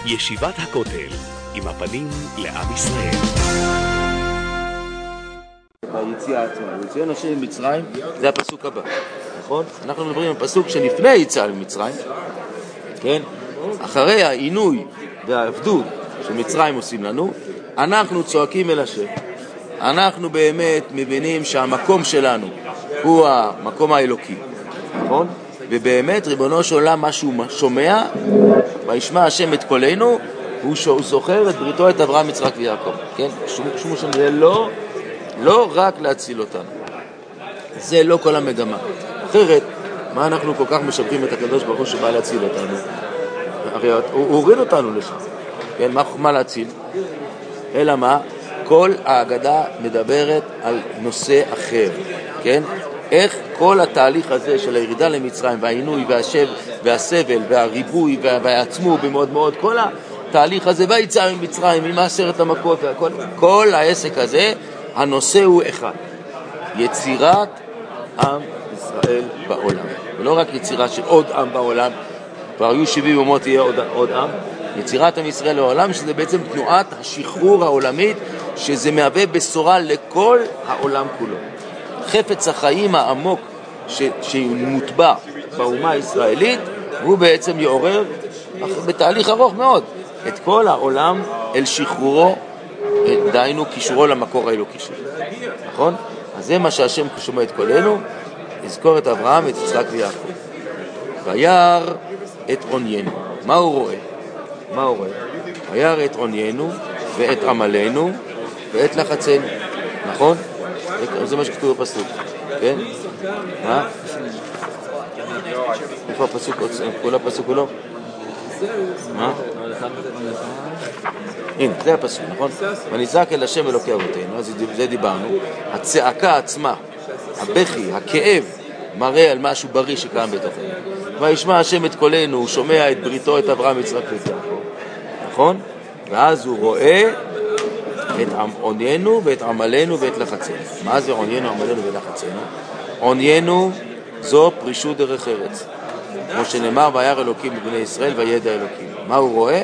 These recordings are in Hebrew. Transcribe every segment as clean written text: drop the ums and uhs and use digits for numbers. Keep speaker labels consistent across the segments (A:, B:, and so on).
A: ישיבת הכותל, עם הפנים לעם ישראל.
B: היציאה עצמה, יציאה נשאיר ממצרים, זה הפסוק הבא, נכון? אנחנו מדברים על פסוק שלפני היציאה ממצרים, כן? אחרי העינוי והעבדות שמצרים עושים לנו, אנחנו צועקים אל השם. אנחנו באמת מבינים שהמקום שלנו הוא המקום האלוקי, נכון? ובאמת ריבונו של עולם מה שהוא שומע, וישמע השם את קולנו, הוא זוכר את בריתו את אברהם, יצחק ויעקב, כן? שום שם זה לא רק להציל אותנו, זה לא כל המגמה. אחרת, מה אנחנו כל כך משבחים את הקדוש ברוך הוא שבא להציל אותנו? הרי הוא הוריד אותנו לשם, כן? מה להציל? אלא מה? כל ההגדה מדברת על נושא אחר, כן? איך כל התהליך הזה של הירידה למצרים והעינוי והסבל והריבוי והעצמו במאוד מאוד, כל התהליך הזה והיציאה ממצרים עם 10 המכות כל העסק הזה, הנושא הוא אחד, יצירת עם ישראל בעולם, ולא רק יצירה של עוד עם בעולם, כבר היו 70 אומות, יהיה עוד עם, יצירת עם ישראל לעולם, שזה בעצם תנועת השחרור העולמית, שזה מהווה בשורה לכל העולם כולו. חפץ החיים העמוק שמוטבע באומה הישראלית, הוא בעצם יעורר בתהליך ארוך מאוד את כל העולם אל שחרורו, דהיינו קישורו למקור האלוקי שלו, נכון? אז זה מה שהשם שומע את קולנו, יזכור את אברהם ואת יצחק ויעקב. וירא את עוניינו. מה הוא רואה? וירא את עוניינו ואת עמלנו ואת לחצנו, נכון? זה מה שכתוב בפסוק, כן? מה? איפה הפסוק? כל הפסוק הוא לא? מה? הנה, זה הפסוק, נכון? ונזעק אל השם אלוקי אבותינו, אז זה דיברנו. הצעקה עצמה, הבכי, הכאב, מראה על משהו בריא שקיים בתוכנו. וישמע השם את קולנו, הוא שומע את בריתו את אברהם, יצחק ויעקב, נכון? ואז הוא רואה את עוניינו ואת עמלנו ואת לחצנו. מה זה עוניינו, עמלנו ולחצנו? עוניינו זו פרישות דרך ארץ, כמו שנאמר וירא אלוקים בבני ישראל וידע אלוקים. מה הוא רואה?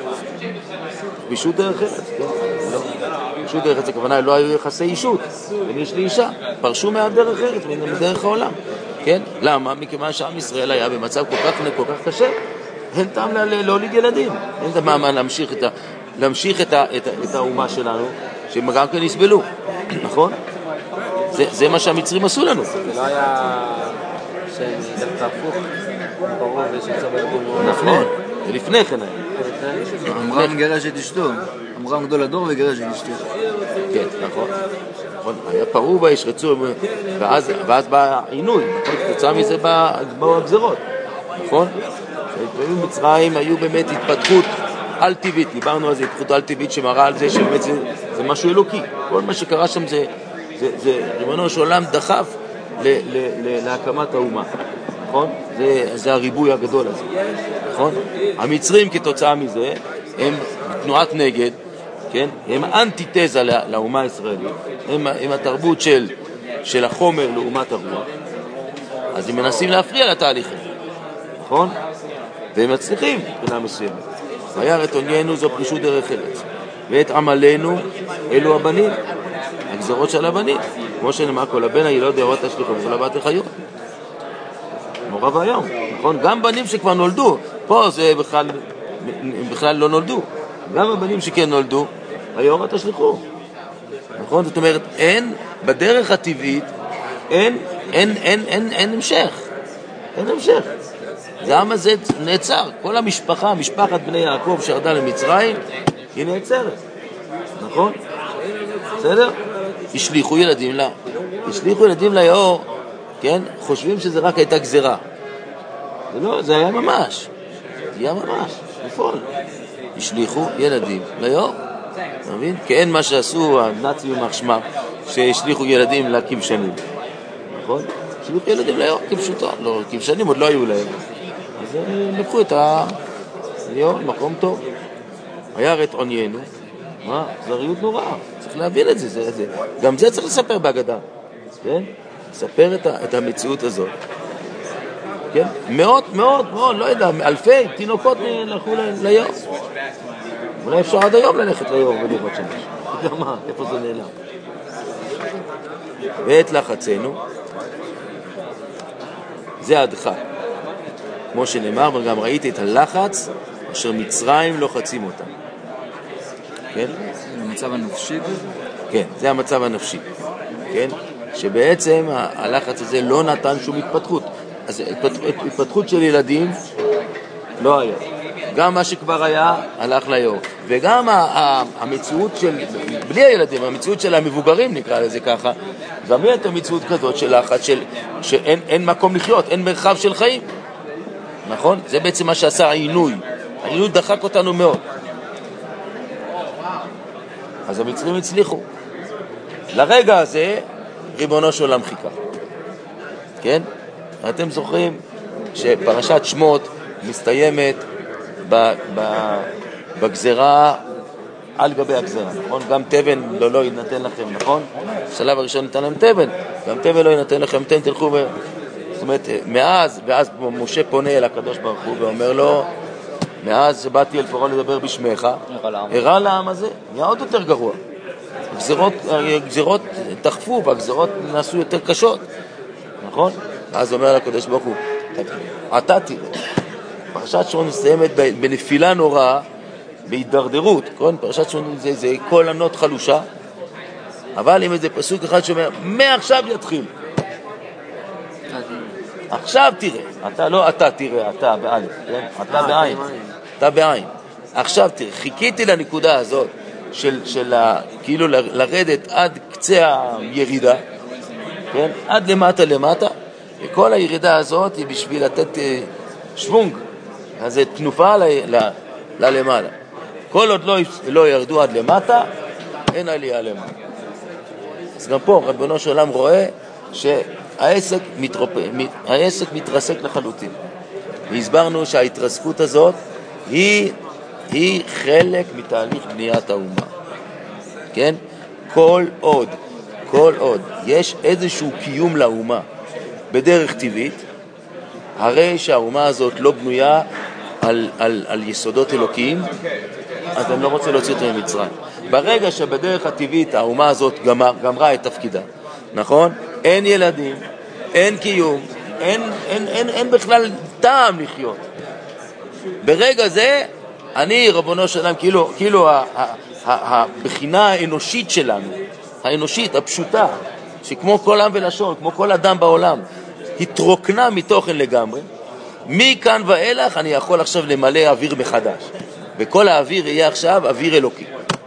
B: פרישות דרך ארץ, כן? לא. פרישות דרך ארץ הכוונה לא היו יחסי אישות בין איש לאישה, פרשו מהדרך ארץ, מדרך העולם, כן? למה? מכיוון שעם ישראל היה במצב כל כך קשה, אין טעם להוליד ילדים, אין טעם להמשיך את האומה שלנו, שהם גם כן יסבלו, נכון? זה מה שהמצרים עשו לנו.
C: זה לא היה שהם דווקא הפוך, ברור ושצא בילדים.
B: נכון, לפני כן היה.
C: אמרם גרש את אשתו, אמרם גדול הדור וגרש את אשתו.
B: כן, נכון. היה פרעו וישרצו, ואז בא עינוי, תוצאה מזה באו הגזרות, נכון? מצרים היו באמת התפתחות על טבעית, דיברנו על זה, התפתחות על טבעית שמראה על זה שבאמת זה משהו אלוקי. כל מה שקרה שם זה ריבונו של עולם דחף להקמת האומה, נכון? זה הריבוי הגדול הזה, נכון? המצרים כתוצאה מזה הם תנועת נגד, כן? הם אנטיתזה לאומה הישראלית, הם התרבות של החומר לעומת הרוח, אז הם מנסים להפריע לתהליך הזה, נכון? והם מצליחים מבחינה מסוימת. וירא את עוניינו זו פרישות דרך ארץ, ואת עמלנו אלו הבנים, הגזרות של הבנים, כמו שנאמר כל הבן הילוד יראת תשליכו וכל הבת תחיו. נורא והיום, נכון? גם בנים שכבר נולדו, פה זה בכלל לא נולדו, גם הבנים שכן נולדו יראת תשליכו, נכון? זאת אומרת, אין בדרך הטבעית, אין המשך, אין המשך. זה העם הזה נעצר, כל המשפחה, משפחת בני יעקב שירדה למצרים, היא נעצרת, נכון? בסדר? השליחו ילדים ליאור, כן? חושבים שזה רק הייתה גזרה. זה לא, זה היה ממש, בפועל. השליחו ילדים ליאור, אתה מבין? כן, מה שעשו הנאצים ומחשמם, שהשליחו ילדים לכבשנים, נכון? השליחו ילדים ליאור, כפשוטו, לא, כבשנים עוד לא היו להם. אז לקחו את ליאור, מקום טוב. וירא את עוניינו, מה? זריות נוראה, צריך להבין את זה, גם זה צריך לספר בהגדה, כן? לספר את המציאות הזאת. כן? מאות, לא יודע, אלפי תינוקות הלכו ליום. אולי אפשר עד היום ללכת ליום ולראות שמש. אתה יודע מה, איפה זה נעלם? ואת לחצנו, זה הדחק. כמו שנאמר, וגם ראיתי את הלחץ אשר מצרים לוחצים אותם. כן?
D: זה המצב הנפשי?
B: כן, זה המצב הנפשי. כן? שבעצם הלחץ הזה לא נתן שום התפתחות. אז התפתחות של ילדים לא היה. גם מה שכבר היה הלך ליום. וגם המציאות של, בלי הילדים, המציאות של המבוגרים נקרא לזה ככה, גם היא הייתה מציאות כזאת של לחץ, שאין מקום לחיות, אין מרחב של חיים. נכון? זה בעצם מה שעשה העינוי. העינוי דחק אותנו מאוד. אז המצרים הצליחו. לרגע הזה ריבונו של עולם חיכה. כן? אתם זוכרים שפרשת שמות מסתיימת בגזרה על גבי הגזרה, נכון? גם תבן לא ינתן לכם, נכון? בשלב הראשון ניתן להם תבן, גם תבן לא ינתן לכם, אתם תלכו זאת אומרת, ואז משה פונה אל הקדוש ברוך הוא ואומר לו, מאז שבאתי אל פרעה לדבר בשמך, הרע לעם הזה, נהיה עוד יותר גרוע. גזירות תחפו והגזירות נעשו יותר קשות, נכון? אז אומר לקדוש ברוך הוא, אתה תראה. פרשת שמות מסתיימת בנפילה נוראה, בהידרדרות, כן? פרשת שמות זה כל ענות חלושה, אבל עם איזה פסוק אחד שאומר, מעכשיו יתחיל. עכשיו תראה, אתה תראה, אתה באלף, כן? אתה בעין, אתה בעין. עכשיו תראה, חיכיתי לנקודה הזאת של כאילו לרדת עד קצה הירידה, כן? עד למטה, וכל הירידה הזאת היא בשביל לתת שוונג, אז זה תנופה למעלה. כל עוד לא ירדו עד למטה, אין עלייה למעלה. אז גם פה רבנו של עולם רואה שהעסק מתרסק לחלוטין. והסברנו שההתרסקות הזאת היא חלק מתהליך בניית האומה. כן? כל עוד יש איזשהו קיום לאומה בדרך טבעית, הרי שהאומה הזאת לא בנויה על יסודות אלוקיים, אז אני לא רוצה להוציא אותו ממצרים. ברגע שבדרך הטבעית האומה הזאת גמרה את תפקידה, נכון? אין ילדים, אין קיום, אין בכלל טעם לחיות. ברגע זה, אני, רבונו של עולם, כאילו הבחינה האנושית שלנו, האנושית, הפשוטה, שכמו כל עם ולשון, כמו כל אדם בעולם, התרוקנה מתוכן לגמרי, מכאן ואילך אני יכול עכשיו למלא אוויר מחדש. וכל האוויר יהיה עכשיו אוויר אלוקי.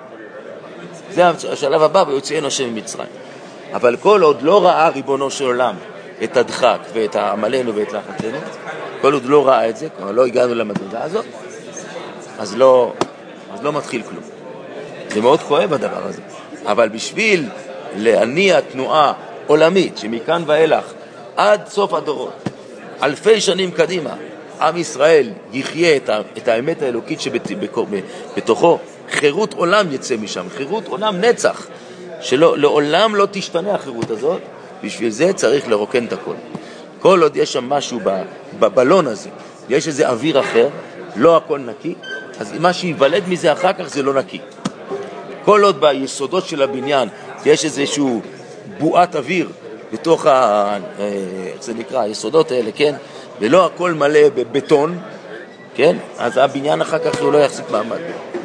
B: זה השלב הבא, ויוציאנו השם ממצרים. אבל כל עוד לא ראה ריבונו של עולם את הדחק ואת העמלנו ואת לחצנו, כל עוד לא ראה את זה, כלומר לא הגענו למדרגה הזאת, אז לא מתחיל כלום. זה מאוד כואב הדבר הזה. אבל בשביל להניע תנועה עולמית שמכאן ואילך עד סוף הדורות, אלפי שנים קדימה, עם ישראל יחיה את האמת האלוקית שבתוכו, חירות עולם יצא משם, חירות עולם נצח, שלעולם לא תשתנה החירות הזאת. בשביל זה צריך לרוקן את הכל. כל עוד יש שם משהו בבלון הזה, יש איזה אוויר אחר, לא הכל נקי, אז מה שיוולד מזה אחר כך זה לא נקי. כל עוד ביסודות של הבניין יש איזשהו בועת אוויר בתוך איך זה נקרא, היסודות האלה, כן? ולא הכל מלא בבטון, כן? אז הבניין אחר כך הוא לא יחזיק מעמד.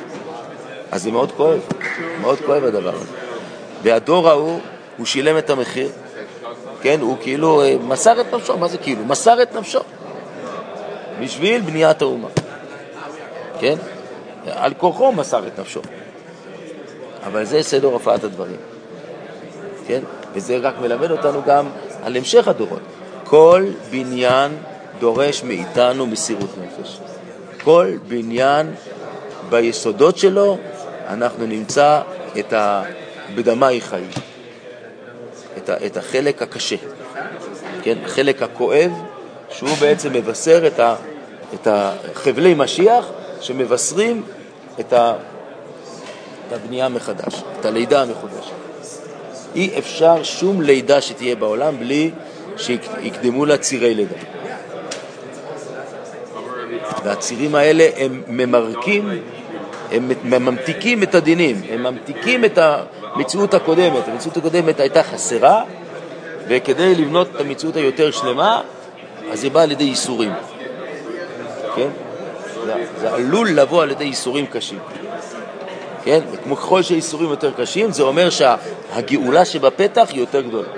B: אז זה מאוד כואב, מאוד כואב הדבר הזה. והדור ההוא, הוא שילם את המחיר, כן? הוא כאילו מסר את נפשו, מה זה כאילו? מסר את נפשו בשביל בניית האומה, כן? על כוחו מסר את נפשו. אבל זה סדר הופעת הדברים, כן? וזה רק מלמד אותנו גם על המשך הדורות. כל בניין דורש מאיתנו מסירות נפש. כל בניין ביסודות שלו אנחנו נמצא בדמי חיים, את החלק הקשה, כן? החלק הכואב, שהוא בעצם מבשר את החבלי משיח שמבשרים את הבנייה מחדש, את הלידה המחודשת. אי אפשר שום לידה שתהיה בעולם בלי שיקדמו לה צירי לידה. והצירים האלה הם ממרקים, הם ממתיקים את הדינים, הם ממתיקים את המציאות הקודמת. המציאות הקודמת הייתה חסרה, וכדי לבנות את המציאות היותר שלמה, אז זה בא על ידי איסורים. כן? זה עלול לבוא על ידי איסורים קשים. כן? וכמו ככל שאיסורים יותר קשים, זה אומר שהגאולה שבפתח היא יותר גדולה.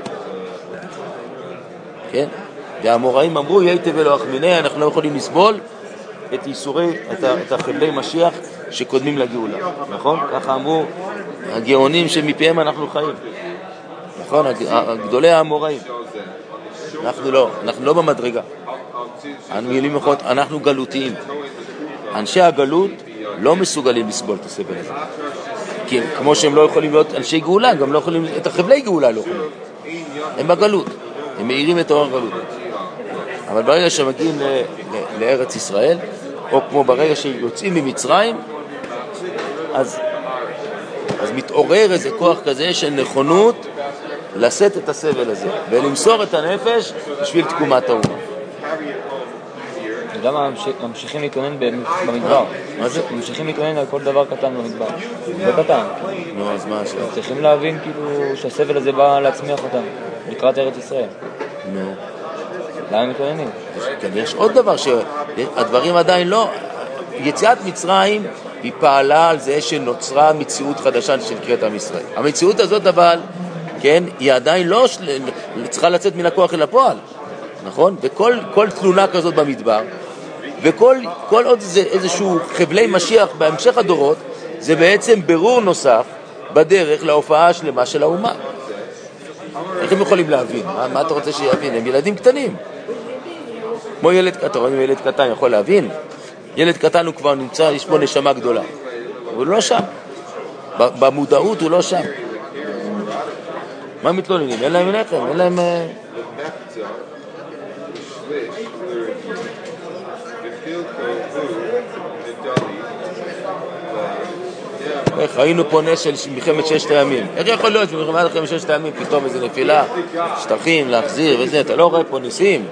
B: כן? והאמוראים אמרו, יהי תבל אחמיני, אנחנו לא יכולים לסבול את איסורי, את החבלי משיח שקודמים לגאולה. נכון? ככה אמרו הגאונים שמפיהם אנחנו חיים. נכון? גדולי האמוראים. אנחנו לא במדרגה. אנחנו גלותיים. אנשי הגלות לא מסוגלים לסבול את הסבל הזה. כי כמו שהם לא יכולים להיות אנשי גאולה, גם לא יכולים, את החבלי גאולה לא יכולים. הם בגלות. הם מאירים את האור הגלות. אבל ברגע שמגיעים לארץ ישראל, או כמו ברגע שיוצאים ממצרים, אז מתעורר איזה כוח כזה של נכונות לשאת את הסבל הזה, ולמסור את הנפש בשביל תקומת האומה.
C: למה ממשיכים להתכונן במדבר?
B: מה זה?
C: ממשיכים להתכונן על כל דבר קטן במדבר. זה קטן.
B: נו, אז מה השאלה?
C: צריכים להבין כאילו שהסבל הזה בא להצמיח אותם לקראת ארץ ישראל.
B: נו.
C: למה הם מתכוננים?
B: יש עוד דבר שהדברים עדיין לא... יציאת מצרים היא פעלה על זה שנוצרה מציאות חדשה שנקראת עם ישראל. המציאות הזאת אבל, כן, היא עדיין לא צריכה לצאת מן הכוח אל הפועל. נכון? וכל תלונה כזאת במדבר, וכל עוד זה איזשהו חבלי משיח בהמשך הדורות, זה בעצם ברור נוסף בדרך להופעה השלמה של האומה. איך הם יכולים להבין? מה אתה רוצה שיבין? הם ילדים קטנים. כמו ילד קטן, אם ילד קטן יכול להבין, ילד קטן הוא כבר נמצא, יש בו נשמה גדולה. הוא לא שם. במודעות הוא לא שם. מה מתלוננים? אין להם לחם, אין להם... איך ראינו פה נס של מלחמת ששת הימים. איך יכול להיות שמלחמת ששת הימים פתאום איזו נפילה, שטחים, להחזיר וזה, אתה לא רואה פה ניסים?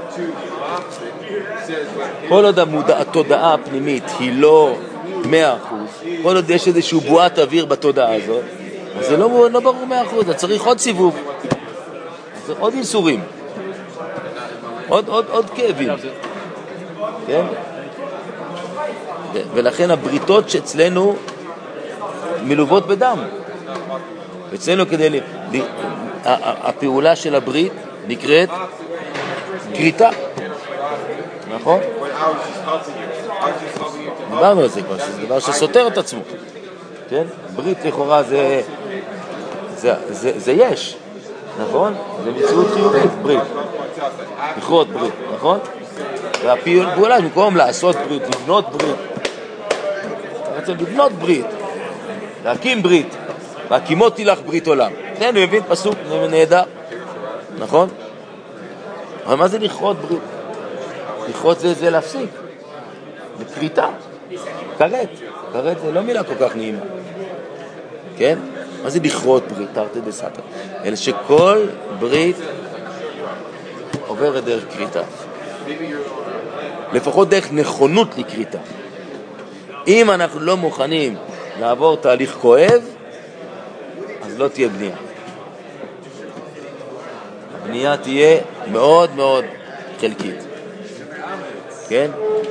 B: כל עוד התודעה הפנימית היא לא 100%, כל עוד יש איזשהו בועת אוויר בתודעה הזאת, אז זה לא ברור 100%, אתה צריך עוד סיבוב, צריך עוד איסורים, עוד כאבים, כן? ולכן הבריתות שאצלנו מלוות בדם. אצלנו כדי הפעולה של הברית נקראת כריתה. נכון? דיברנו על זה כבר, שזה דבר שסותר את עצמו. כן? ברית לכאורה זה יש. נכון? זה מציאות חיובית, ברית. לכרות ברית, נכון? והפעולה במקום לעשות ברית, לבנות ברית. אתה רוצה לבנות ברית. להקים ברית, והקימותי לך ברית עולם. כן, הוא מבין פסוק נהדר, נכון? אבל מה זה לכרות ברית? לכרות זה להפסיק, בכריתה, כרת. כרת זה לא מילה כל כך נעימה, כן? מה זה לכרות ברית? תרתי דסתרי. אלא שכל ברית עוברת דרך כריתה. לפחות דרך נכונות לכריתה. אם אנחנו לא מוכנים לעבור תהליך כואב, אז לא תהיה בנייה. הבנייה תהיה מאוד מאוד חלקית. כן?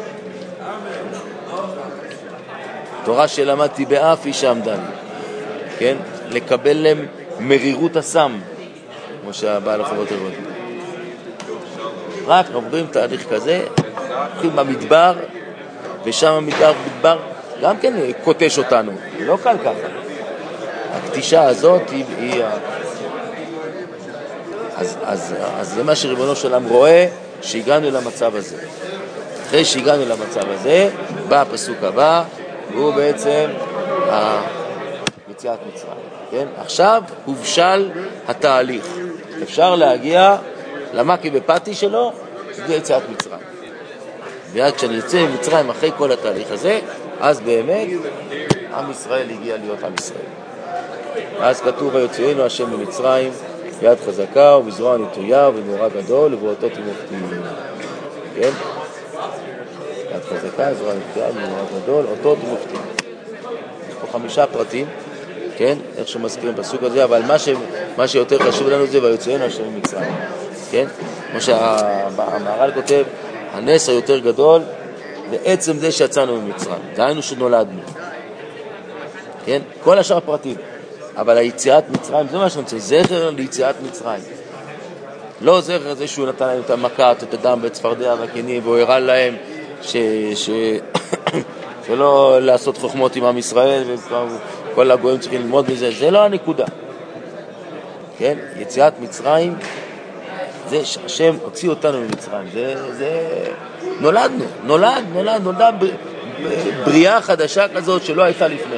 B: תורה שלמדתי באף איש עמדן. כן? לקבל להם מרירות הסם, כמו שהבעל החובות הראות. רק עוברים תהליך כזה, הולכים במדבר, ושם המדבר גם כן קוטש אותנו, לא קל ככה. הקטישה הזאת היא אז זה מה שריבונו של עולם רואה, שהגענו למצב הזה. אחרי שהגענו למצב הזה, בא הפסוק הבא, והוא בעצם יציאת מצרים. כן? עכשיו הובשל התהליך. אפשר להגיע למקי בפתי שלו, זה יציאת מצרים. ועד כשאני יוצא ממצרים אחרי כל התהליך הזה, אז באמת עם ישראל הגיע להיות עם ישראל. אז כתוב ויוציאנו השם ממצרים ביד חזקה ובזרוע נטויה ובמאורע גדול ובאותות ומופתים. כן? יד חזקה, זרוע נפלאה, מנהל גדול, אותות ומופתים. יש פה 5 פרטים, כן? איך שמזכירים בסוג הזה, אבל מה שיותר חשוב לנו זה ויוציאנו השם ממצרים. כן? כמו שהמהר"ל כותב, הנס היותר גדול בעצם זה שיצאנו ממצרים. דהיינו שנולדנו. כן? כל השאר פרטים. אבל היציאת מצרים, זה מה שאני רוצה, זכר ליציאת מצרים. לא זכר זה שהוא נתן להם את המכת, את הדם בצפרדע והכינים, והוא הראה להם שלא לעשות חוכמות עם עם ישראל, וכל הגויים צריכים ללמוד מזה. זה לא הנקודה. כן? יציאת מצרים, זה שהשם הוציא אותנו ממצרים. זה נולדה בריאה חדשה כזאת שלא הייתה לפני.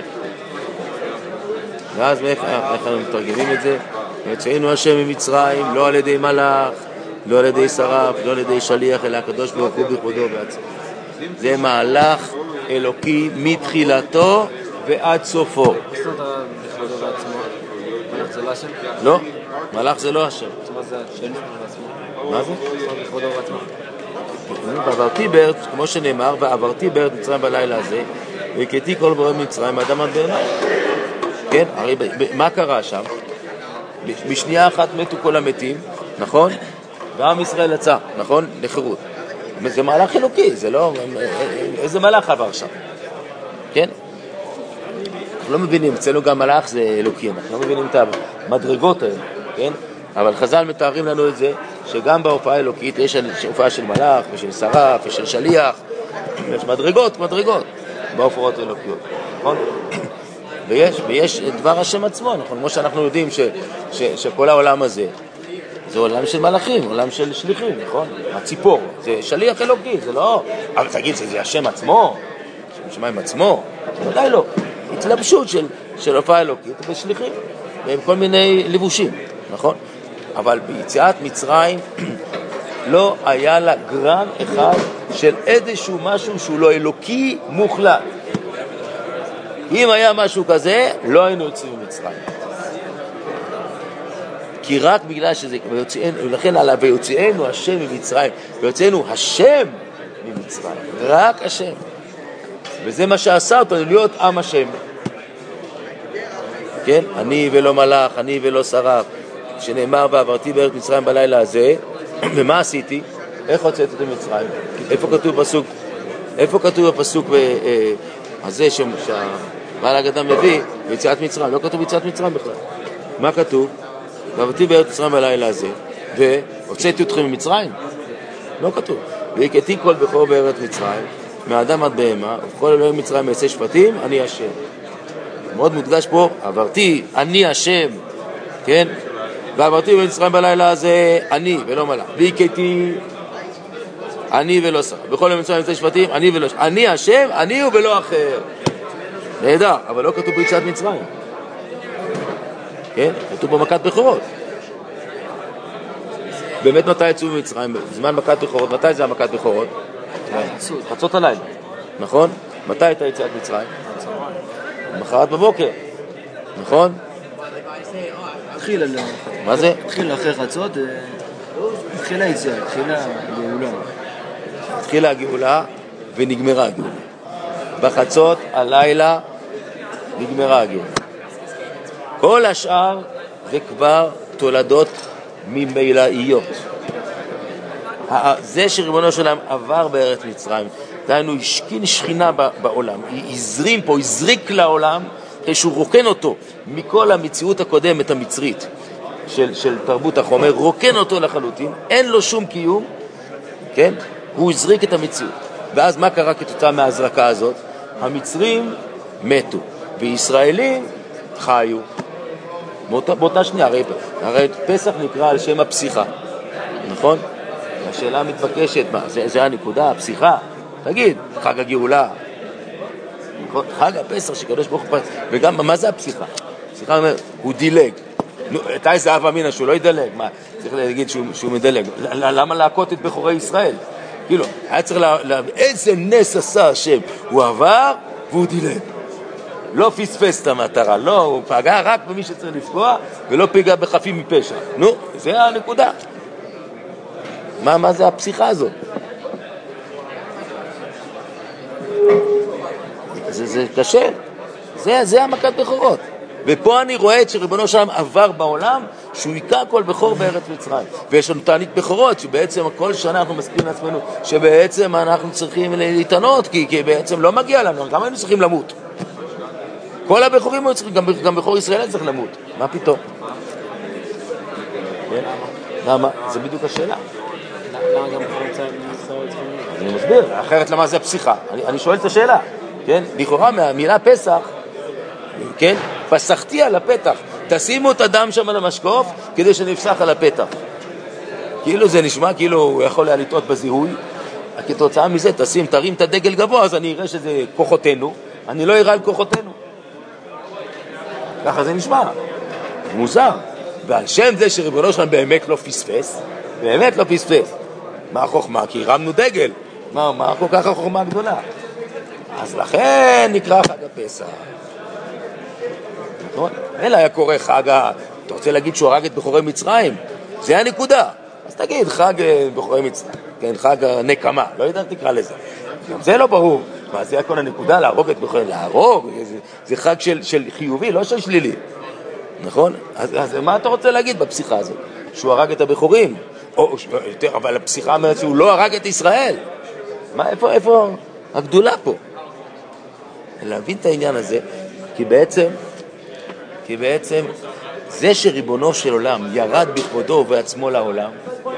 B: ואז איך אנחנו מתרגמים את זה? יצאנו השם ממצרים, לא על ידי מלאך, לא על ידי שרף, לא על ידי שליח, אלא הקדוש ברוך הוא בכבודו בעצמו. זה מהלך אלוקי מתחילתו ועד סופו.
C: בכבודו בעצמו? מלאך זה לא השם?
B: לא, מלאך זה לא השם.
C: מה זה השם בעצמו?
B: מה זה?
C: בכבודו בעצמו.
B: ועברתי בארץ, כמו שנאמר, ועברתי בארץ מצרים בלילה הזה, והכיתי כל בורא מצרים האדם עד בעיניי. כן? הרי מה קרה שם? בשנייה אחת מתו כל המתים, נכון? ועם ישראל יצא, נכון? לחירות. זה מהלך אלוקי, זה לא... איזה מהלך עבר שם? כן? אנחנו לא מבינים, אצלנו גם מלאך זה אלוקי, אנחנו לא מבינים את המדרגות האלה, כן? אבל חז"ל מתארים לנו את זה, שגם בהופעה האלוקית יש הופעה של מלאך ושל שרף ושל שליח, יש מדרגות בהופעות האלוקיות, נכון? ויש דבר השם עצמו, נכון? כמו שאנחנו יודעים שכל העולם הזה, זה עולם של מלאכים, עולם של שליחים, נכון? הציפור, זה שליח אלוקי, זה לא... אבל תגיד, זה השם עצמו? שם שמיים עצמו? ודאי לא. התלבשות של הופעה אלוקית בשליחים, והם כל מיני לבושים, נכון? אבל ביציאת מצרים לא היה לה גרם אחד של איזשהו משהו שהוא לא אלוקי מוחלט. אם היה משהו כזה, לא היינו יוצאים ממצרים. כי רק בגלל שזה, ולכן עליו, ויוציאנו השם ממצרים, ויוציאנו השם ממצרים, רק השם. וזה מה שעשה אותנו להיות עם השם. כן? אני ולא מלאך, אני ולא שרף. שנאמר ועברתי בארץ מצרים בלילה הזה, ומה עשיתי? איך הוצאתי את מצרים? איפה כתוב בפסוק הזה שהבעל הגדה מביא ביציאת מצרים? לא כתוב ביציאת מצרים בכלל. מה כתוב? ועברתי בארץ מצרים בלילה הזה, והוצאתי אתכם ממצרים? לא כתוב. והכיתי כל בכור בארץ מצרים, מאדם עד בהמה, ובכל אלוהים מצרים מעשה שפטים, אני השם. מאוד מודגש פה, עברתי, אני השם, כן? ועברתי במצרים בלילה הזה, אני ולא מלאך. והכיתי, אני ולא שר. בכל אלוהים מצרים מעשה שפטים, אני ולא שר. אני השם, אני ולא אחר. נהדר, אבל לא כתוב ביציאת מצרים. כן? כתוב במכת בכורות. באמת מתי יצאו ממצרים? בזמן מכת בכורות. מתי זה המכת בכורות? חצות הלילה. נכון? מתי הייתה יציאת מצרים? מחרת בבוקר. נכון? מה זה?
C: התחיל אחרי חצות, התחילה יציאה, התחילה הגאולה.
B: התחילה הגאולה ונגמרה הגאולה. בחצות הלילה נגמרה הגאולה. כל השאר זה כבר תולדות ממילאיות. זה שריבונו שלהם עבר בארץ מצרים, דהיינו השכין שכינה בעולם, הזרים פה, הזריק לעולם, שהוא רוקן אותו מכל המציאות הקודמת המצרית של תרבות החומר, רוקן אותו לחלוטין, אין לו שום קיום, כן? הוא הזריק את המציאות. ואז מה קרה כתוצאה מההזרקה הזאת? המצרים מתו, וישראלים חיו. באותה שנייה, הרי פסח נקרא על שם הפסיכה, נכון? השאלה מתבקשת, מה, זה הנקודה, הפסיכה? תגיד, חג הגאולה, חג הפסח שקדוש ברוך הוא, וגם מה זה הפסיכה? הפסיכה אומר, הוא דילג. אתה זה אב אמינה שהוא לא ידלג, מה? צריך להגיד שהוא מדלג. למה להכות את בכורי ישראל? כאילו, היה צריך איזה נס עשה השם, הוא עבר והוא דילג. לא פספס את המטרה, לא, הוא פגע רק במי שצריך לפגוע, ולא פגע בחפים מפשע. נו, זה הנקודה. מה זה הפסיכה הזאת? זה קשה. זה המכת בכורות. ופה אני רואה את שריבונו שלם עבר בעולם, שהוא עיקר כל בכור בארץ מצרים. ויש לנו תענית בכורות, שבעצם כל שנה אנחנו מזכירים לעצמנו, שבעצם אנחנו צריכים להתענות, כי בעצם לא מגיע לנו, גם היינו צריכים למות. כל הבכורים היו צריכים, גם בכור ישראל צריך למות. מה פתאום? למה? זה בדיוק השאלה.
C: למה גם בכור ישראל צריכים למות?
B: אני מסביר, אחרת למה זה הפסיכה? אני שואל את השאלה. כן? לכאורה מהמילה פסח, כן? פסחתי על הפתח. תשימו את הדם שם על המשקוף כדי שנפסח על הפתח. כאילו זה נשמע, כאילו הוא יכול היה לטעות בזיהוי. כתוצאה מזה תרים את הדגל גבוה, אז אני אראה שזה כוחותינו. אני לא אראה על כוחותינו. ככה זה נשמע. מוזר. ועל שם זה שריבונו שלנו באמת לא פספס, באמת לא פספס. מה החוכמה? כי הרמנו דגל. מה כל כך החוכמה הגדולה? אז לכן נקרא חג הפסח. נכון? אלא היה קורא חג, אתה רוצה להגיד שהוא הרג את בכורי מצרים? זה הנקודה. אז תגיד חג בכורי מצרים, כן, חג נקמה, לא יודע תקרא לזה. גם זה לא ברור. מה זה הכל הנקודה? להרוג את בכורי, להרוג? זה חג של חיובי, לא של שלילי. נכון? אז מה אתה רוצה להגיד בפסיכה הזאת? שהוא הרג את הבכורים? אבל הפסיכה אומרת שהוא לא הרג את ישראל. איפה הגדולה פה? להבין את העניין הזה, כי בעצם זה שריבונו של עולם ירד בכבודו ובעצמו לעולם,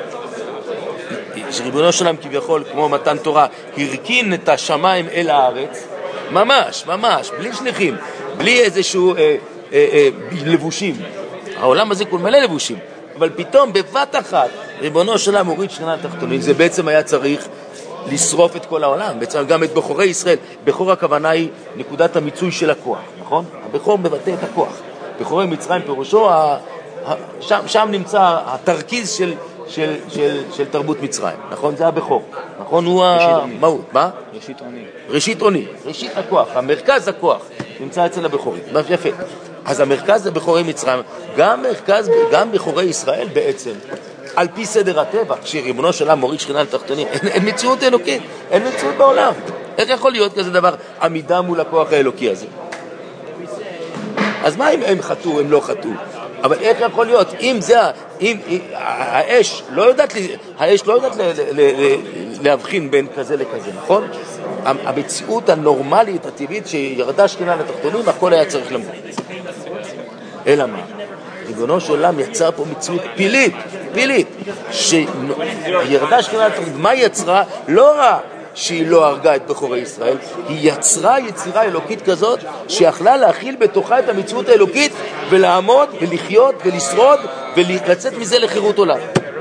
B: שריבונו של עולם כביכול כמו מתן תורה הרכין את השמיים אל הארץ, ממש, בלי שליחים, בלי איזשהו לבושים. העולם הזה כל מלא לבושים, אבל פתאום בבת אחת ריבונו של עולם הוריד שכינה תחתונים. זה בעצם היה צריך לשרוף את כל העולם, בעצם גם את בכורי ישראל. בכור הכוונה היא נקודת המיצוי של הכוח, נכון? הבכור מבטא את הכוח. בכורי מצרים פירושו, שם נמצא התרכיז של תרבות מצרים, נכון? זה הבכור, נכון? הוא המהות, מה? ראשית עוני, ראשית הכוח, המרכז הכוח נמצא אצל הבכורים, יפה. אז המרכז זה בכורי מצרים, גם בכורי ישראל בעצם, על פי סדר הטבע, כשריבונו של עולם מוריד שכינה לתחתונים, אין מציאות אלוקית, אין מציאות בעולם. איך יכול להיות כזה דבר עמידה מול הכוח האלוקי הזה? אז מה אם הם חטאו, הם לא חטאו? אבל איך יכול להיות? אם האש לא יודעת להבחין בין כזה לכזה, נכון? המציאות הנורמלית, הטבעית, שירדה שכינה לתחתונים, הכל היה צריך למות. אלא מה? ריבונו של עולם יצר פה מציאות פילית, שירדה שכינה לתחתונים. מה יצרה? לא רע שהיא לא הרגה את בכורי ישראל, היא יצרה יצירה אלוקית כזאת שיכלה להכיל בתוכה את המציאות האלוקית ולעמוד ולחיות ולשרוד ולצאת מזה לחירות עולם.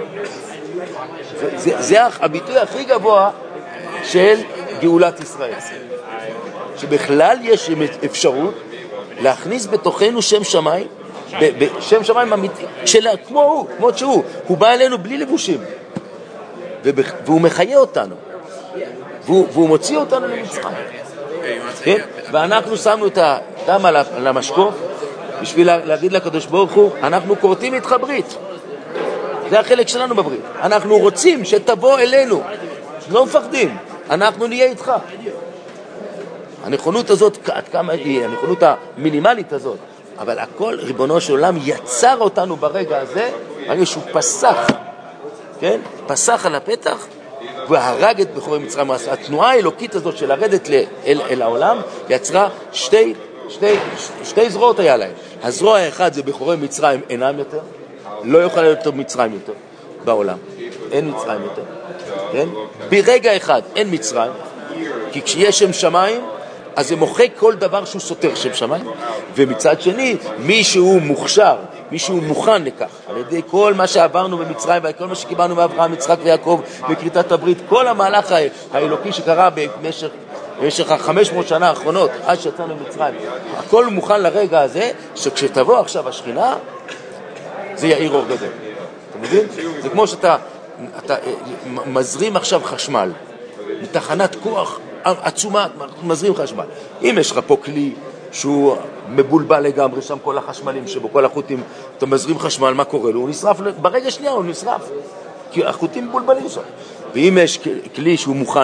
B: זה הביטוי הכי גבוה של גאולת ישראל, שבכלל יש אפשרות להכניס בתוכנו שם שמיים, שם שמיים אמיתי, כמו הוא בא אלינו בלי לבושים, והוא מחיה אותנו, והוא מוציא אותנו למצרים, כן? ואנחנו שמנו את הדם על המשקוף בשביל להגיד לקדוש ברוך הוא, אנחנו קוראים איתך ברית. זה החלק שלנו בברית. אנחנו רוצים שתבוא אלינו, לא מפחדים, אנחנו נהיה איתך. הנכונות הזאת, עד כמה היא, הנכונות המינימלית הזאת, אבל הכל ריבונו של עולם יצר אותנו ברגע הזה, ברגע שהוא פסח, כן? פסח על הפתח והרג את בכורי מצרים. התנועה האלוקית הזאת של לרדת אל העולם יצרה שתי זרועות היה להם. הזרוע האחד זה בכורי מצרים אינם יותר, לא יוכל להיות יותר מצרים יותר בעולם, אין מצרים יותר, כן? ברגע אחד אין מצרים, כי כשיש שם שמיים אז זה מוחק כל דבר שהוא סותר שם שמיים. ומצד שני, מישהו מוכשר, מישהו מוכן לכך, על ידי כל מה שעברנו במצרים וכל מה שקיבלנו מאברהם, יצחק ויעקב בכריתת הברית, כל המהלך האלוקי שקרה במשך 500 שנה האחרונות עד שיצאנו ממצרים, הכל מוכן לרגע הזה שכשתבוא עכשיו השכינה זה יאיר אור גדול. אתה מבין? זה כמו שאתה מזרים עכשיו חשמל מתחנת כוח עצומה, מזרים חשמל. אם יש לך פה כלי שהוא מבולבל לגמרי, שם כל החשמלים שבו, כל החוטים, אתה מזרים חשמל, מה קורה לו? הוא נשרף, ברגע שנייה הוא נשרף, כי החוטים מבולבלים שם. ואם יש כלי שהוא מוכן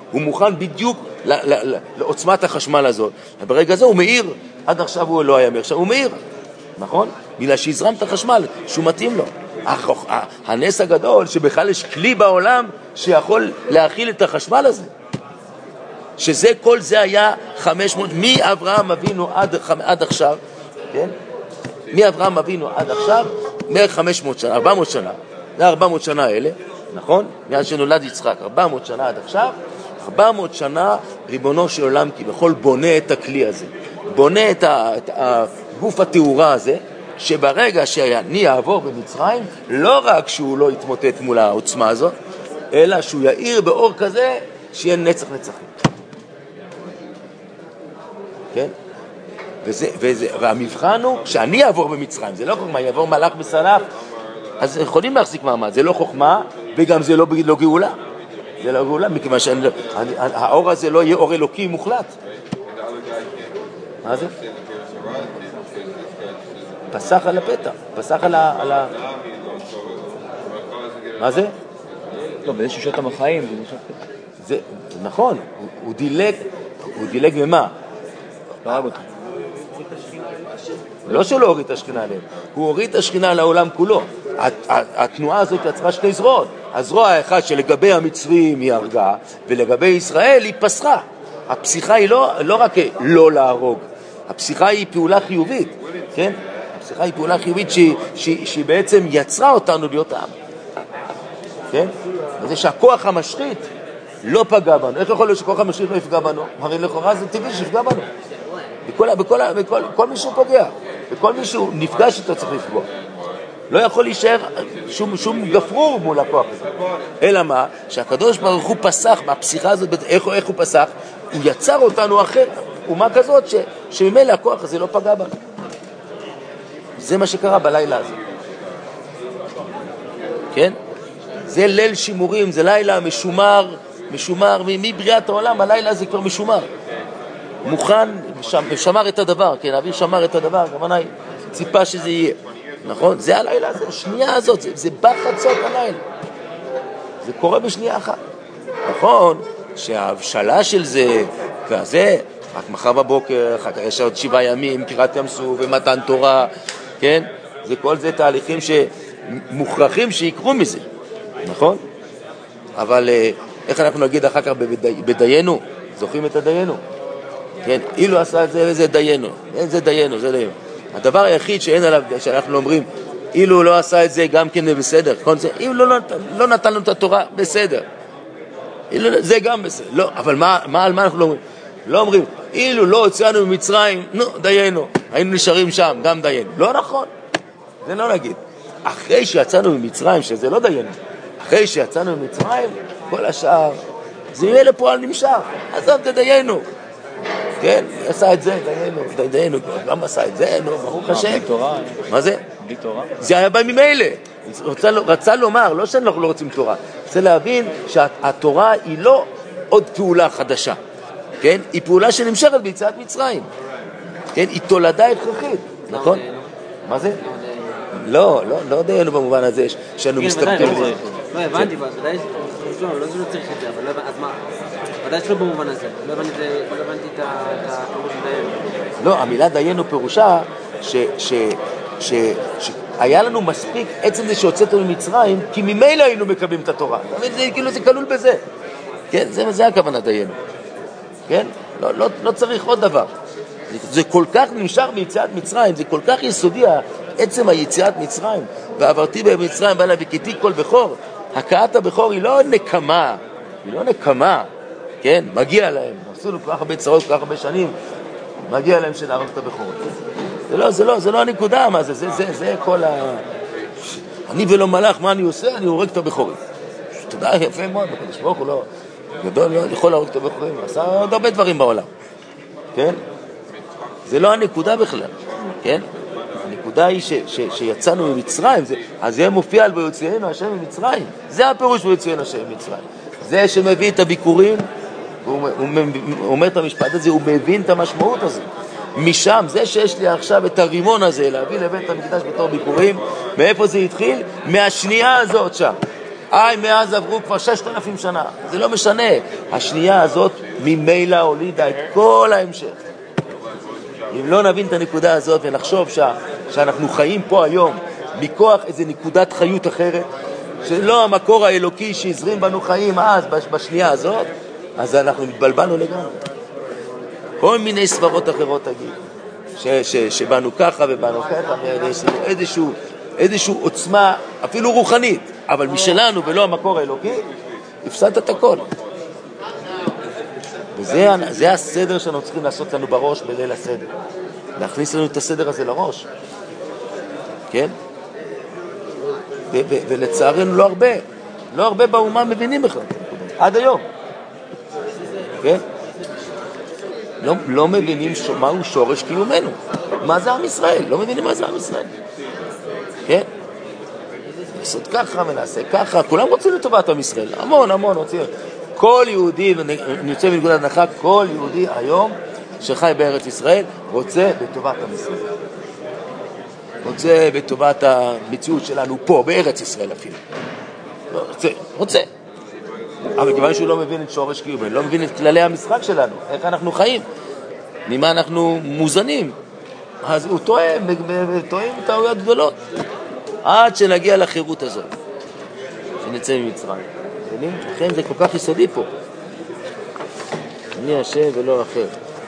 B: הוא מוכן בדיוק לעוצמת החשמל הזאת. וברגע זה הוא מאיר, עד עכשיו הוא לא היה מאיר, עכשיו הוא מאיר, נכון? בגלל שהזרם את החשמל, שהוא מתאים לו. הנס הגדול שבכלל יש כלי בעולם שיכול להכיל את החשמל הזה. שזה כל זה היה 500, מאברהם אבינו עד עכשיו, כן? מאברהם אבינו עד עכשיו, בערך 500 שנה, 400 שנה. זה 400 שנה האלה, נכון? מאז שנולד יצחק, 400 שנה עד עכשיו, 400 שנה ריבונו של עולם כביכול בונה את הכלי הזה. בונה את הגוף התאורה הזה, שברגע שאני אעבור במצרים, לא רק שהוא לא יתמוטט מול העוצמה הזאת, אלא שהוא יאיר באור כזה שיהיה נצח נצחים. כן? והמבחן הוא שאני אעבור במצרים, זה לא חוכמה, יעבור מלאך בסלף, אז יכולים להחזיק מעמד, זה לא חוכמה, וגם זה לא גאולה. זה לא גאולה, מכיוון שהאור הזה לא יהיה אור אלוקי מוחלט. מה זה? פסח על הפתח, פסח על מה זה?
C: לא, באיזה שעות המחיים.
B: זה נכון, הוא דילג ממה?
C: לא הרג אותו.
B: לא שלא הוריד את השכינה עליהם, הוא הוריד את השכינה לעולם כולו. התנועה הזאת יצרה שתי זרועות. הזרוע האחת שלגבי המצרים היא הרגה, ולגבי ישראל היא פסחה. הפסיכה היא לא רק לא להרוג, הפסיכה היא פעולה חיובית, כן? הפסיכה היא פעולה חיובית שהיא בעצם יצרה אותנו להיות עם. כן? וזה שהכוח המשחית לא פגע בנו. איך יכול להיות שכוח המשחית לא יפגע בנו? הרי לכאורה זה טבעי שיפגע בנו. בכל מישהו פוגע, וכל מישהו נפגש איתו צריך לפגוע. לא יכול להישאר שום גפרור מול הכוח הזה. אלא מה? שהקדוש ברוך הוא פסח מהפסיכה הזאת, איך הוא פסח? הוא יצר אותנו אחר, אומה כזאת שממילא הכוח הזה לא פגע בנו. זה מה שקרה בלילה הזה. כן? זה ליל שימורים, זה לילה משומר, מבריאת העולם, הלילה הזה כבר משומר. מוכן, שמר את הדבר, כן, אבי שמר את הדבר, כמובן ציפה שזה יהיה. נכון? זה הלילה הזה, השנייה הזאת, זה בחצות הלילה. זה קורה בשנייה אחת. נכון שההבשלה של זה, כזה, רק מחר בבוקר, אחר כך יש עוד 7 ימים, קריאת ים סוף ומתן תורה, כן? זה כל זה תהליכים שמוכרחים שיקרו מזה, נכון? אבל איך אנחנו נגיד אחר כך בדיינו? זוכרים את הדיינו? כן, אילו עשה את זה, זה דיינו. זה דיינו, זה דיינו. הדבר היחיד שאין עליו, שאנחנו אומרים, אילו לא עשה את זה גם כן בסדר. אם לא נתן לנו את התורה, בסדר. זה גם בסדר. לא, אבל על מה אנחנו לא אומרים? לא אומרים, אילו לא הוצאנו ממצרים, נו, דיינו. היינו נשארים שם, גם דיינו. לא נכון. זה לא נגיד. אחרי שיצאנו ממצרים, שזה לא דיינו, אחרי שיצאנו ממצרים, כל השאר, זה יהיה לפועל נמשך. אז זה דיינו. כן, עשה את זה, דיינו, גם עשה את זה, ברוך השם.
C: בלי תורה.
B: מה זה?
C: בלי תורה.
B: זה היה בא ממילא. רצה לומר, לא שאנחנו לא רוצים תורה, רוצה להבין שהתורה היא לא עוד פעולה חדשה, כן? היא פעולה שנמשכת ביציאת מצרים, כן? היא תולדה הכרחית, נכון? מה זה? לא דיינו במובן הזה שאנו מסתפקים בזה.
C: לא, הבנתי, ודאי לא צריך את זה, אבל לא הבנתי, אז מה? ודאי שלא במובן הזה, לא הבנתי את הפירוש של דיינו.
B: לא, המילה דיינו פירושה שהיה לנו מספיק עצם זה שהוצאתנו ממצרים, כי ממילא היינו מקבלים את התורה. כאילו זה כלול בזה. כן, זה הכוונה דיינו. כן? לא צריך עוד דבר. זה כל כך נשאר ביציאת מצרים, זה כל כך יסודי, עצם היציאת מצרים, ועברתי במצרים בעלה וכיתי כל בכור. הכאת הבכור היא לא נקמה, כן? מגיע להם, עשו לו כל כך הרבה צרות, כל כך הרבה שנים, מגיע להם שנערוך את הבכור. זה לא הנקודה, מה זה? זה כל אני ולא מלאך, מה אני עושה? אני הורג את הבכורים. תודה, יפה מאוד, בקדוש ברוך הוא לא גדול, לא יכול להורג את הבכורים, עשה עוד הרבה דברים בעולם, כן? זה לא הנקודה בכלל, כן? הנקודה היא שיצאנו ממצרים, אז זה מופיע על ויוציאנו השם ממצרים, זה הפירוש ויוציאנו השם ממצרים. זה שמביא את הביקורים, הוא אומר את המשפט הזה, הוא מבין את המשמעות הזאת. משם, זה שיש לי עכשיו את הרימון הזה, להביא לבית המקדש בתור ביקורים, מאיפה זה התחיל? מהשנייה הזאת שם. מאז עברו כבר 6,000 שנה, זה לא משנה. השנייה הזאת ממילא הולידה את כל ההמשך. אם לא נבין את הנקודה הזאת ונחשוב שאנחנו חיים פה היום מכוח איזו נקודת חיות אחרת, שלא המקור האלוקי שהזרים בנו חיים אז בשנייה הזאת, אז אנחנו מתבלבלנו לגמרי. כל מיני סברות אחרות תגיד, שבאנו ככה ובאנו ככה, ויש לנו איזשהו עוצמה אפילו רוחנית, אבל משלנו ולא המקור האלוקי, הפסדת את הכל. וזה הסדר שאנחנו צריכים לעשות לנו בראש בליל הסדר. להכניס לנו את הסדר הזה לראש. כן? ולצערנו לא הרבה באומה מבינים בכלל. עד היום. כן? לא מבינים מהו שורש קיומנו. מה זה עם ישראל? לא מבינים מה זה עם ישראל. כן? לעשות ככה ונעשה ככה. כולם רוצים לטובת עם ישראל. המון רוצים. כל יהודי, ואני יוצא מנקודת הנחה, כל יהודי היום שחי בארץ ישראל רוצה בטובת עם ישראל. רוצה בטובת המציאות שלנו פה, בארץ ישראל אפילו. רוצה. אבל כיוון שהוא לא מבין את שורש קיומנו, לא מבין את כללי המשחק שלנו, איך אנחנו חיים, ממה אנחנו מוזנים, אז הוא טועה טעויות גדולות, עד שנגיע לחירות הזאת, שנצא ממצרים. לכן זה כל כך יסודי פה. אני השם ולא אחר.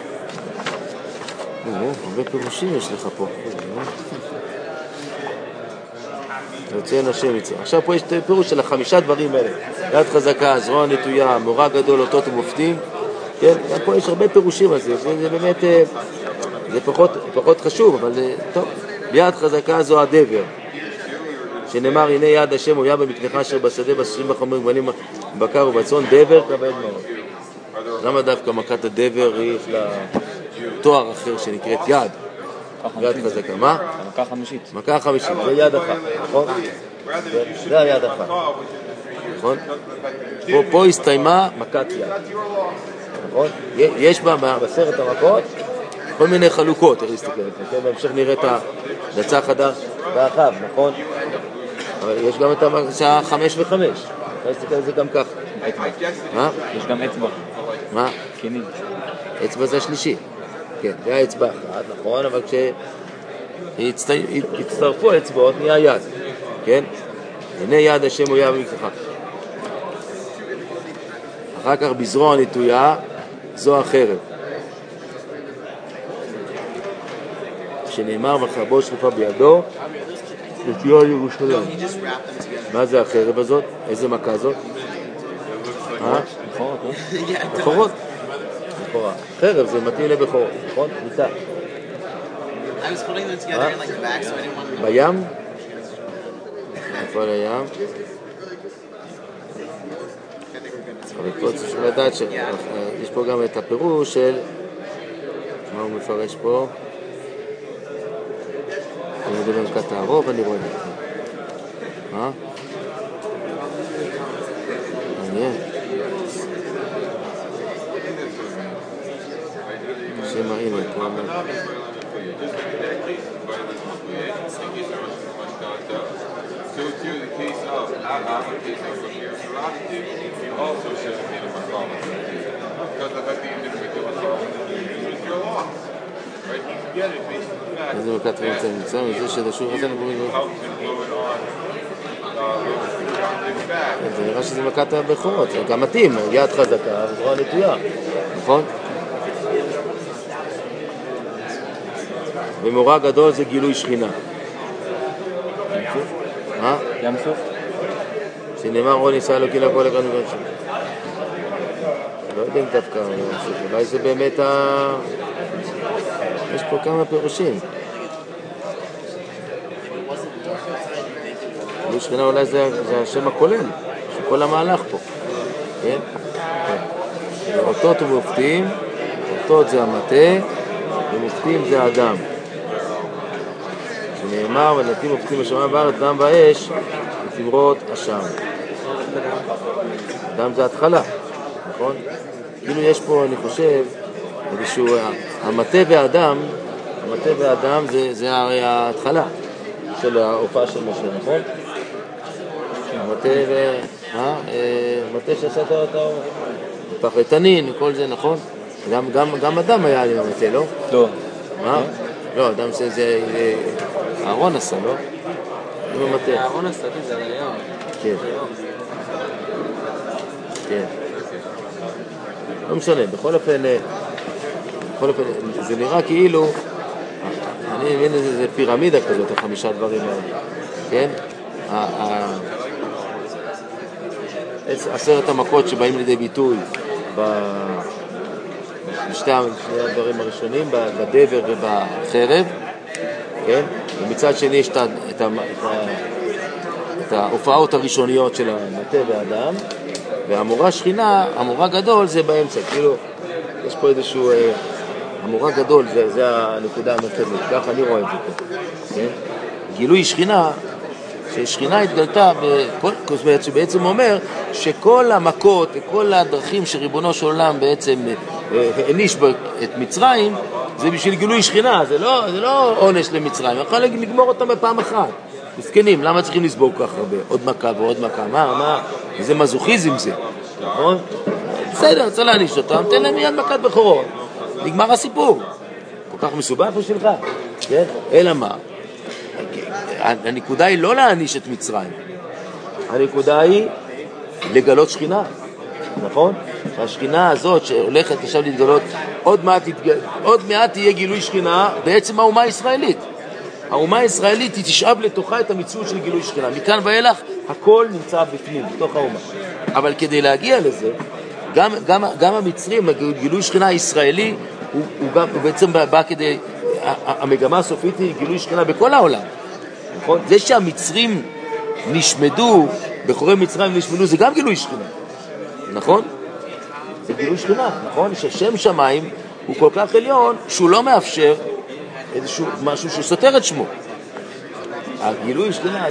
B: הרבה פירושים יש לך פה. יוצא השם מצרים. עכשיו פה יש פירוש של 5 דברים האלה. יד חזקה, זרוע נטויה, מורה גדול, אותות ומופתים. כן, פה יש הרבה פירושים על זה. זה באמת, זה פחות חשוב, אבל טוב. יד חזקה זו הדבר. שנאמר, הנה יד השם הוא יד במקנך אשר בשדה בסורים בחומרים גמלים בקר ובצאן, דבר כבד מאוד. למה דווקא מכת הדבר היא לתואר אחר שנקראת יד? יד חזקה. מה? מכה חמישית. זה יד אחת, נכון? זה היד אחת. נכון? פה הסתיימה מכת יד. נכון? יש בה בסרט המכות כל מיני חלוקות, איך להסתכל על זה. בהמשך נראה את הדצה חדה באחיו, נכון? אבל יש גם את השעה 5 ו5. אתה מסתכל על זה גם כך. מה?
D: יש גם אצבע.
B: מה?
D: כנים.
B: אצבע זה השלישי. כן, זה האצבע אחת, נכון, אבל כשהצטרפו האצבעות נהיה יד. כן? הנה יד השם הוא יד במקנך. אחר כך בזרוע נטויה זו החרב. שנאמר וחרבו שלופה בידו לציון ירושלים. מה זה החרב הזאת? איזה מכה זאת?
D: בכורות, לא?
B: בכורות. בכורה. חרב זה מתאים לבכורות, נכון? ניצה. בים? איפה לים? אבל פה צריך לדעת שיש פה גם את הפירוש של מה הוא מפרש פה? אני מדבר מכת הערוב, אני רואה את זה. מה? מעניין. שם הנה, פה אומר. איזה מכת נמצא, מזה שדשור הזה נגורים לו. זה נראה שזה מכת הבכורות, זה גם מתאים, יד חזקה וזרוע נטויה, נכון? ומורה גדול זה גילוי שכינה. מה?
D: ים סוף?
B: שנאמר רוני ניסה אלוקים לכל הגרנו גרשם. לא יודע אם דווקא, אולי זה באמת יש פה כמה פירושים. גילוי שכינה אולי זה השם הכולל, של כל המהלך פה. כן? אותות ומופתים, אותות זה המטה, ומופתים זה האדם. שנאמר, ונתים מופתים בשמיים בארץ, דם ואש, ותמרות אשם. דם זה התחלה, נכון? כאילו יש פה, אני חושב, איזשהו, המטה והאדם זה הרי ההתחלה של ההופעה של משה, נכון? מטה שעשת אותו, פחד תנין וכל זה, נכון? גם אדם היה לי במטה, לא?
D: לא.
B: מה? לא, אדם זה אהרון עשה, לא? עם המטה.
C: אהרון עשה, זה על היום.
B: כן. כן. לא משנה, בכל אופן, זה נראה כאילו, אני מבין איזה פירמידה כזאת, 5 דברים האלה, כן? 10 המכות שבאים לידי ביטוי בשני הדברים הראשונים, בדבר ובחרב, כן? ומצד שני יש את ההופעות הראשוניות של המטה והאדם, והמורה שכינה, המורה גדול זה באמצע, כאילו יש פה איזשהו המורה גדול, זה הנקודה המרכזית, ככה אני רואה את זה פה, כן? גילוי שכינה, ששכינה התגלתה, שבעצם אומר שכל המכות וכל הדרכים שריבונו של עולם בעצם העניש את מצרים, זה בשביל גילוי שכינה, זה לא עונש למצרים, יכול לגמור אותם בפעם אחת. מסכנים, למה צריכים לסבול כך הרבה? עוד מכה ועוד מכה, מה? זה מזוכיזם זה, נכון? בסדר, צריך להעניש אותם, תן להם מיד מכת בכורות, נגמר הסיפור. כל כך מסובך בשבילך, כן? אלא מה? הנקודה היא לא להעניש את מצרים, הנקודה היא לגלות שכינה, נכון? שהשכינה הזאת שהולכת עכשיו להתגלות, עוד מעט תהיה גילוי שכינה בעצם האומה הישראלית. האומה הישראלית היא תשאב לתוכה את המציאות של גילוי שכינה. מכאן ואילך הכל נמצא בפנים, בתוך האומה. אבל כדי להגיע לזה, גם המצרים, גילוי שכינה הישראלי, הוא בעצם בא כדי, המגמה הסופית היא גילוי שכינה בכל העולם. נכון? זה שהמצרים נשמדו, בחורי מצרים נשמדו, זה גם גילוי שכינה. נכון? זה גילוי שכינה, נכון? ששם שמיים הוא כל כך עליון שהוא לא מאפשר איזשהו משהו שסותר את שמו. הגילוי שכינה,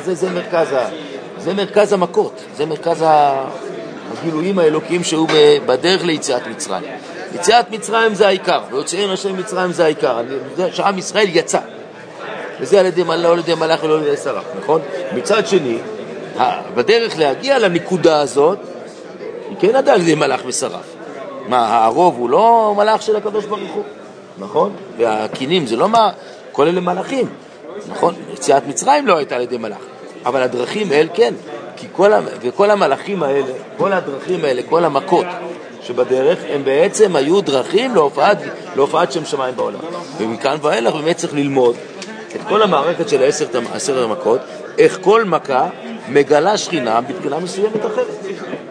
B: זה מרכז המכות, זה מרכז הגילויים האלוקיים שהוא בדרך ליציאת מצרים. יציאת מצרים זה העיקר, ויוצאין השם מצרים זה העיקר. שעם ישראל יצא. וזה על ידי מלאך ולא על ידי שרף, נכון? מצד שני, בדרך להגיע לנקודה הזאת, היא כן עדה על ידי מלאך ושרף. מה, הרוב הוא לא מלאך של הקדוש ברוך הוא, נכון? והקינים זה לא כל אלה מלאכים, נכון? יציאת מצרים לא הייתה על ידי מלאך, אבל הדרכים האלה כן, כי וכל המלאכים האלה, כל הדרכים האלה, כל המכות שבדרך, הם בעצם היו דרכים להופעת שם שמיים בעולם. ומכאן ואילך באמת צריך ללמוד את כל המערכת של 10 המכות, איך כל מכה מגלה שכינה בבחינה מסוימת אחרת.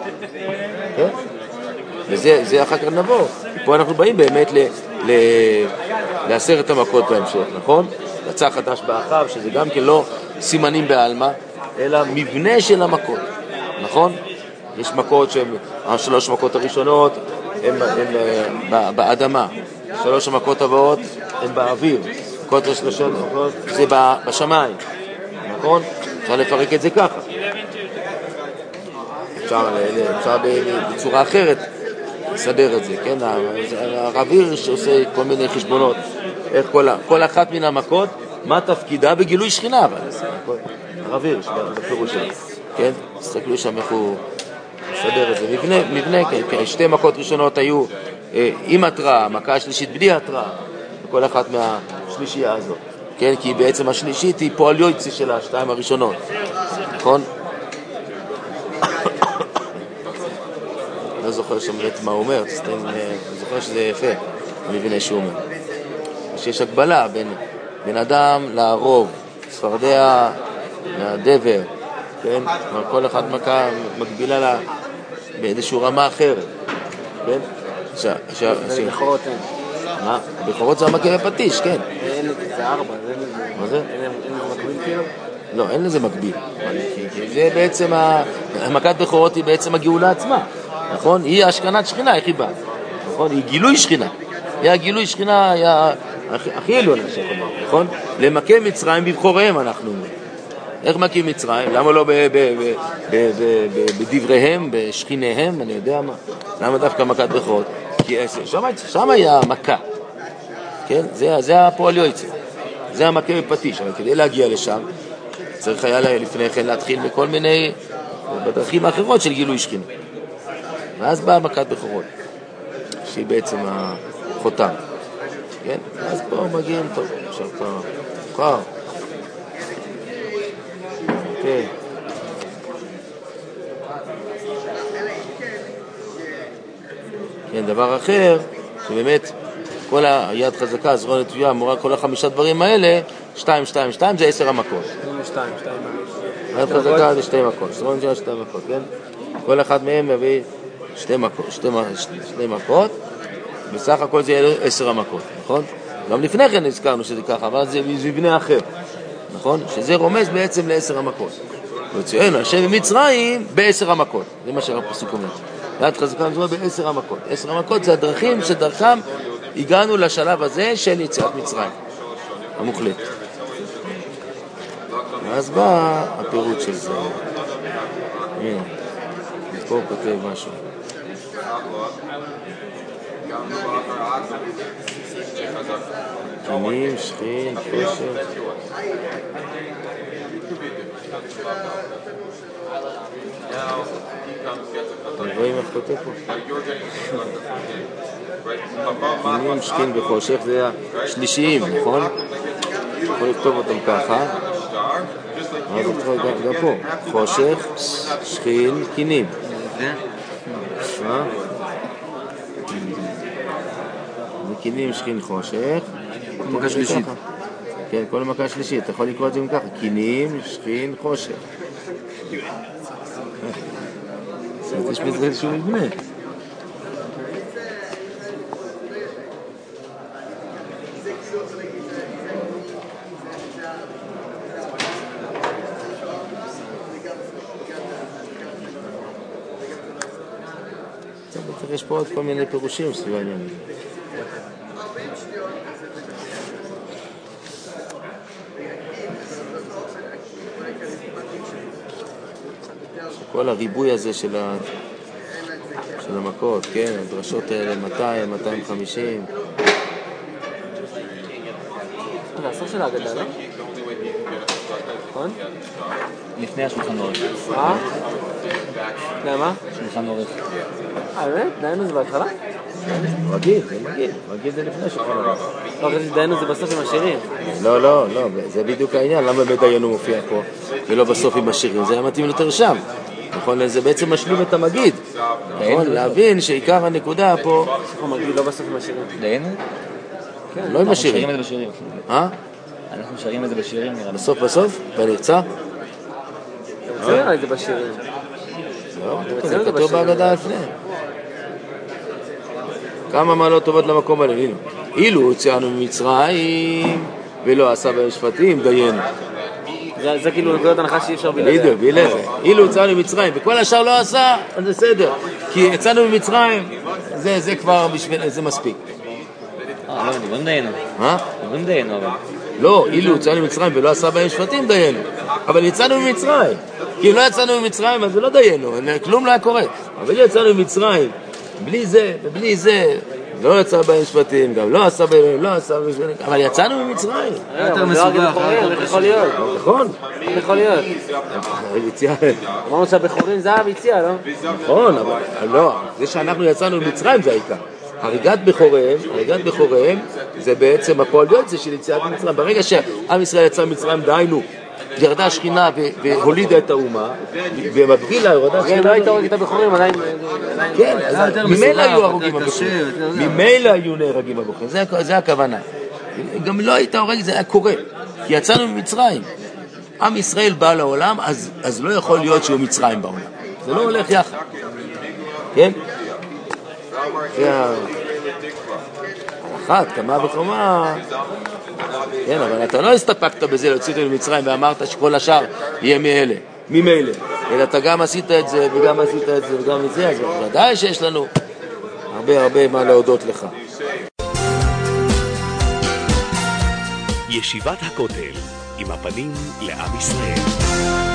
B: כן? וזה אחר כך נבוא. פה אנחנו באים באמת ל10 המכות בהמשך, נכון? יצא חדש באחיו, שזה גם כן לא סימנים בעלמא, אלא מבנה של המכות, נכון? יש מכות שהן, 3 מכות הראשונות הן באדמה, 3 המכות הבאות הן באוויר, מכות השלושות זה בשמיים, נכון? אפשר לפרק את זה ככה. אפשר בצורה אחרת לסדר את זה, כן? הרב הירש עושה כל מיני חשבונות, איך כל אחת מן המכות, מה תפקידה בגילוי שכינה, אבל הרב הירש בפירוש שלו, כן? תסתכלו שם איך הוא מסדר את זה. מבנה, כן, 2 מכות ראשונות היו עם התראה, המכה השלישית בלי התראה, וכל אחת מהשלישייה הזאת, כן? כי בעצם השלישית היא פועל יוצא של 2 הראשונות, נכון? לא זוכר שמראת מה הוא אומר, אני זוכר שזה יפה, מבנה שהוא אומר. שיש הגבלה בין אדם לערוב, צפרדע מהדבר, כן? כל אחד מכה מקבילה לה באיזושהי רמה אחרת, כן?
C: בכורות אין.
B: מה? בכורות זה המכה בפטיש, כן.
C: זה 4,
B: מה זה?
C: אין לזה מקביל כאילו?
B: לא, אין לזה מקביל. כי זה בעצם, המכת בכורות היא בעצם הגאולה עצמה. נכון? היא השכנת שכינה, איך היא באה? נכון? היא גילוי שכינה. היא הגילוי שכינה, היא הכי עליונה שכונה, נכון? למכה מצרים בבחוריהם אנחנו אומרים. איך מכים מצרים? למה לא בדבריהם, בשכיניהם, אני יודע מה. למה דווקא מכת בכורות? כי שם היה מכה. כן? זה הפועל יוצא. זה המכה בפטיש. אבל כדי להגיע לשם, צריך היה לפני כן להתחיל בכל מיני בדרכים האחרות של גילוי שכינה. ואז באה מכת בכורות, שהיא בעצם החותם. כן? אז פה מגיעים טוב, עכשיו כבר מוכר. כן. כן, דבר אחר, שבאמת כל היד חזקה, זרוע נטויה, מורה, כל 5 דברים האלה, 2, 2, 2 זה 10 המכות.
C: 2.
B: היד חזקה זה 2 מכות, זרוע נטויה 2 מכות, כן? כל אחד מהם מביא 2 מכות, בסך הכל זה יהיה 10 המכות, נכון? גם לפני כן הזכרנו שזה ככה, אבל זה מבנה אחר, נכון? שזה רומז בעצם ל10 המכות. וציין, השם במצרים ב10 המכות, זה מה שהפסוק אומר. יד חזקה זרוע ב10 המכות. 10 המכות זה הדרכים שדרכם הגענו לשלב הזה של יציאת מצרים המוחלט. ואז בא הפירוט של זה. הנה, פה כותב משהו. קינים, שכין, חושך. אתם רואים איך כותב פה? קינים, שכין וחושך זה השלישיים, נכון? יכול לכתוב אותם ככה. אז גם פה, חושך, שכין, קינים. קינים, שכין, חושך.
C: מכה שלישית.
B: כן, כל המכה שלישית. אתה יכול לקרוא את זה ככה. קינים, שכין, חושך. יש בזה איזשהו מבנה. יש פה עוד כל מיני פירושים סביב העניין הזה. כל הריבוי הזה של המכות, כן, הדרשות האלה 200, 250.
C: זה הסוף של ההגדה, לא? נכון?
D: לפני השולחן ערוך.
C: למה?
D: שולחן ערוך.
C: באמת? דיינו זה בהתחלה?
B: רגיל, זה מגיל. רגיל זה לפני שולחן ערוך.
C: לא, חשבתי שדיינו זה בסוף עם השירים.
B: לא, זה בדיוק העניין. למה בדיינו מופיע פה ולא בסוף עם השירים? זה היה מתאים יותר שם. נכון, זה בעצם משלים את המגיד. נכון, להבין שעיקר הנקודה פה...
C: בסוף המגיד, לא בסוף עם השירים.
D: דיינו?
B: כן, לא עם השירים.
D: אנחנו שרים את זה בשירים. אנחנו שרים את זה בשירים, נראה לי.
B: בסוף? בנרצה?
C: זה נראה לי זה בשירים.
B: זה כתוב בהגדה לפני. כמה מעלות טובות למקום הזה. אילו הוצאנו ממצרים ולא עשה בהם שפטים, דיינו.
C: זה כאילו נקודת הנחה שאי אפשר בלעדיה.
B: בדיוק, אילו הוצאנו ממצרים וכל השאר לא עשה, אז בסדר. כי יצאנו ממצרים, זה כבר בשביל, זה מספיק.
D: לא, דברים דיינו. דברים דיינו, אבל.
B: לא, אילו הוצאנו ממצרים ולא עשה בהם שפטים, דיינו. אבל יצאנו ממצרים. כי אם לא יצאנו ממצרים, אז זה לא דיינו, כלום לא היה קורה. אבל יצאנו ממצרים, בלי זה ובלי זה, לא יצא בהם שפטים, גם לא עשה בהם, אבל יצאנו ממצרים.
C: יותר מסוגח. איך יכול להיות?
B: נכון.
C: איך יכול להיות? אמרנו שהבחורים זה הביציאה, לא?
B: נכון, אבל לא, זה שאנחנו יצאנו ממצרים זה העיקר. הריגת בכוריהם זה בעצם הפועל יוצא של יציאת מצרים. ברגע שעם ישראל יצא ממצרים, דהיינו, ירדה השכינה והולידה את האומה, ובמקביל ירדה השכינה...
C: לא היית הורג את הבחורים, עדיין...
B: כן, ממילא היו הרוגים הבחורים. ממילא היו נהרגים הבחורים, זה הכוונה. גם לא היית הורג, זה היה קורה. כי יצאנו ממצרים. עם ישראל בא לעולם, אז לא יכול להיות שהוא מצרים בעולם. זה לא הולך יחד. כן? אחת, כמה וכמה... כן, אבל אתה לא הסתפקת בזה, להוציא אותו ממצרים ואמרת שכל השאר יהיה ממילא. אלא אתה גם עשית את זה, וגם עשית את זה, וגם את זה, אז ודאי שיש לנו הרבה מה להודות לך.
A: ישיבת הכותל, עם הפנים לעם ישראל.